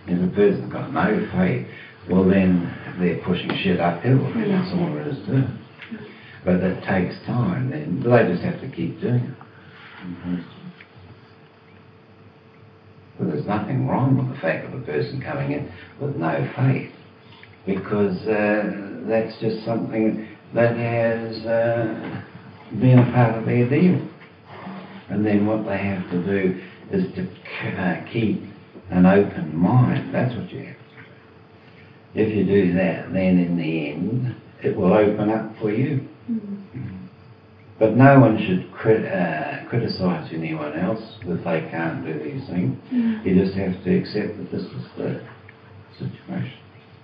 If a person's got no faith, well then they're pushing shit uphill, and that's all there is to it. But that takes time, then they just have to keep doing it. But there's nothing wrong with the fact of a person coming in with no faith, because that's just something that has been a part of their deal. And then what they have to do is to keep an open mind. That's what you have to do. If you do that, then in the end, it will open up for you. But no one should criticise anyone else if they can't do these things. You just have to accept that this is the situation.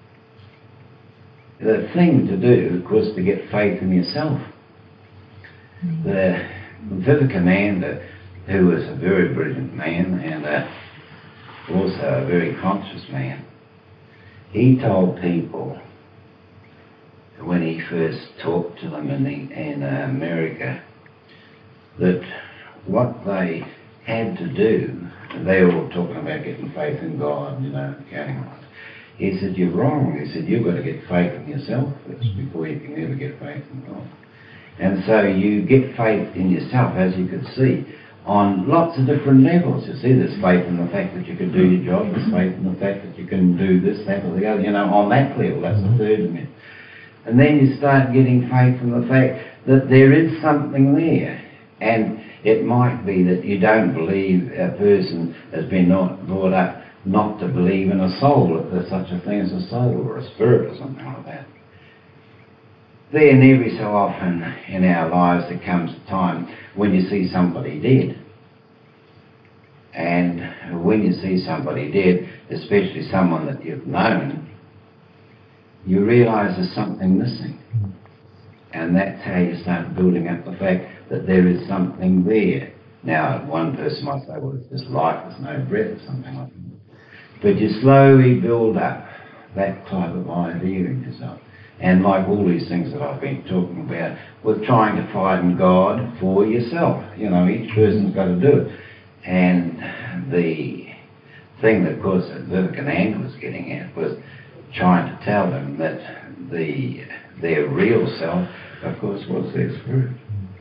The thing to do, of course, to get faith in yourself. The Vivekananda, who was a very brilliant man and also a very conscious man, he told people when he first talked to them in America that what they had to do, they were all talking about getting faith in God, counting on it. He said, you're wrong. He said, you've got to get faith in yourself first before you can ever get faith in God. And so you get faith in yourself, as you could see, on lots of different levels. You see, there's faith in the fact that you can do your job, there's faith in the fact that you can do this, that or the other, on that level. That's the third dimension. And then you start getting faith in the fact that there is something there. And it might be that you don't believe a person has been brought up not to believe in a soul, that there's such a thing as a soul or a spirit or something like that. Then every so often in our lives there comes a time when you see somebody dead. And when you see somebody dead, especially someone that you've known, you realise there's something missing. And that's how you start building up the fact that there is something there. Now, one person might say, well, it's just life, there's no breath or something like that. But you slowly build up that type of idea in yourself. And like all these things that I've been talking about, with trying to find God for yourself. Each person's got to do it. And the thing that, of course, that Vivekananda was getting at was trying to tell them that their real self, of course, was their spirit.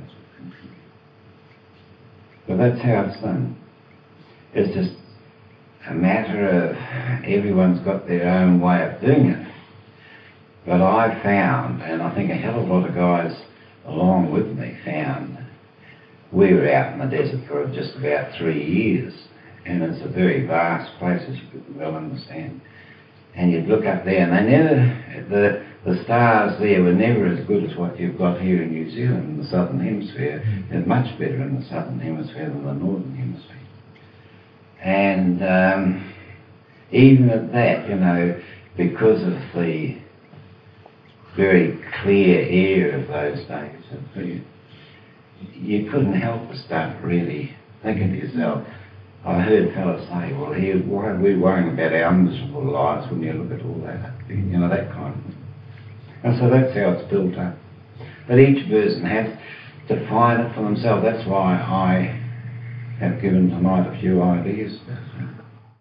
But that's how it's done. It's just a matter of everyone's got their own way of doing it. But I found, and I think a hell of a lot of guys along with me found, we were out in the desert for just about 3 years, and it's a very vast place, as you could well understand. And you'd look up there, and they never, the stars there were never as good as what you've got here in New Zealand, in the southern hemisphere. They're much better in the southern hemisphere than the northern hemisphere. And even at that, because of the very clear air of those days, you couldn't help but start really thinking to yourself. I heard fellas say, well, why are we worrying about our miserable lives when you look at all that, that kind of thing. And so that's how it's built up. But each person has to find it for themselves. That's why I have given tonight a few ideas.